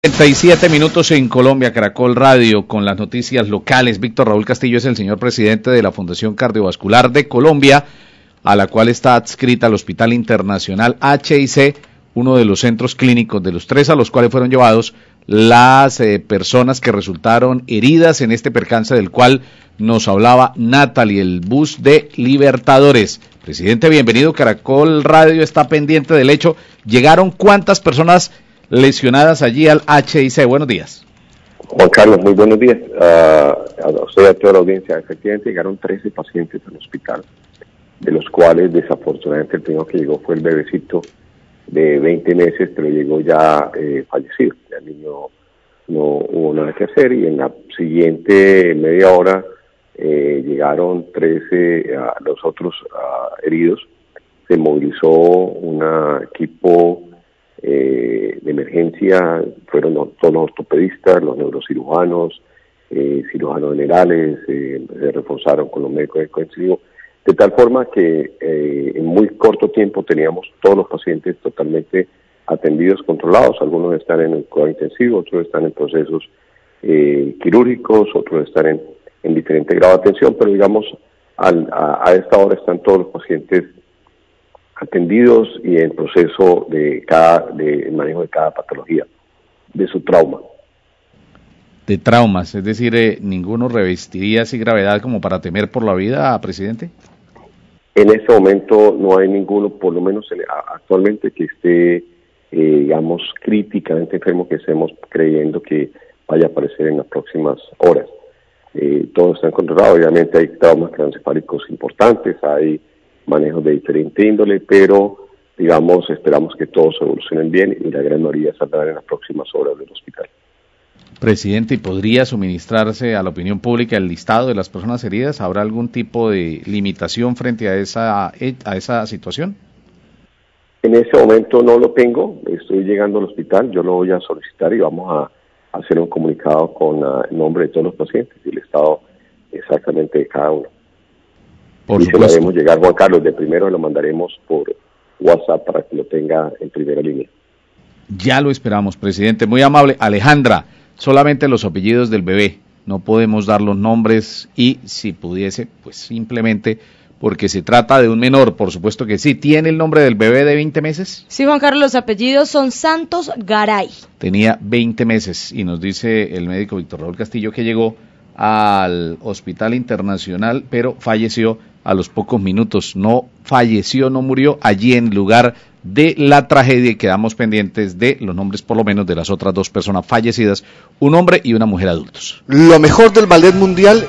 37 minutos en Colombia, Caracol Radio, con las noticias locales. Víctor Raúl Castillo es el señor presidente de la Fundación Cardiovascular de Colombia, a la cual está adscrita el Hospital Internacional HIC, uno de los centros clínicos de los tres a los cuales fueron llevados las personas que resultaron heridas en este percance del cual nos hablaba Natalie, el bus de Libertadores. Presidente, bienvenido. Caracol Radio está pendiente del hecho. ¿Llegaron cuántas personas lesionadas allí al HIC? Buenos días. Juan Carlos, muy buenos días. A usted y a toda la audiencia. Efectivamente llegaron 13 pacientes al hospital, de los cuales desafortunadamente el primero que llegó fue el bebecito de 20 meses, pero llegó ya fallecido. Ya el niño no hubo nada que hacer, y en la siguiente media hora llegaron 13 los otros heridos. Se movilizó un equipo de emergencia, fueron todos los ortopedistas, los neurocirujanos, cirujanos generales, se reforzaron con los médicos intensivos, de tal forma que en muy corto tiempo teníamos todos los pacientes totalmente atendidos, controlados. Algunos están en el cuidado intensivo, otros están en procesos quirúrgicos, otros están en diferente grado de atención, pero digamos a esta hora están todos los pacientes atendidos y en proceso de manejo de cada patología, de su trauma. De traumas, es decir, ¿ninguno revestiría así gravedad como para temer por la vida, presidente? En este momento no hay ninguno, por lo menos actualmente, que esté, digamos, críticamente enfermo, que estemos creyendo que vaya a aparecer en las próximas horas. Todos están controlados. Obviamente hay traumas craneoencefálicos importantes, hay manejos de diferente índole, pero digamos esperamos que todos evolucionen bien y la gran mayoría saldrán en las próximas horas del hospital. Presidente, ¿y podría suministrarse a la opinión pública el listado de las personas heridas? ¿Habrá algún tipo de limitación frente a esa situación? En ese momento no lo tengo, estoy llegando al hospital, yo lo voy a solicitar y vamos a hacer un comunicado con el nombre de todos los pacientes y el estado exactamente de cada uno. Por y supuesto. se lo haremos llegar, Juan Carlos, de primero lo mandaremos por WhatsApp para que lo tenga en primera línea. Ya lo esperamos, presidente. Muy amable. Alejandra, solamente los apellidos del bebé. No podemos dar los nombres y si pudiese, pues simplemente porque se trata de un menor, por supuesto que sí. ¿Tiene el nombre del bebé de 20 meses? Sí, Juan Carlos, los apellidos son Santos Garay. Tenía 20 meses y nos dice el médico Víctor Raúl Castillo que llegó al Hospital Internacional, pero falleció a los pocos minutos. No falleció, no murió allí en lugar de la tragedia, y quedamos pendientes de los nombres por lo menos de las otras dos personas fallecidas, un hombre y una mujer adultos. Lo mejor del ballet mundial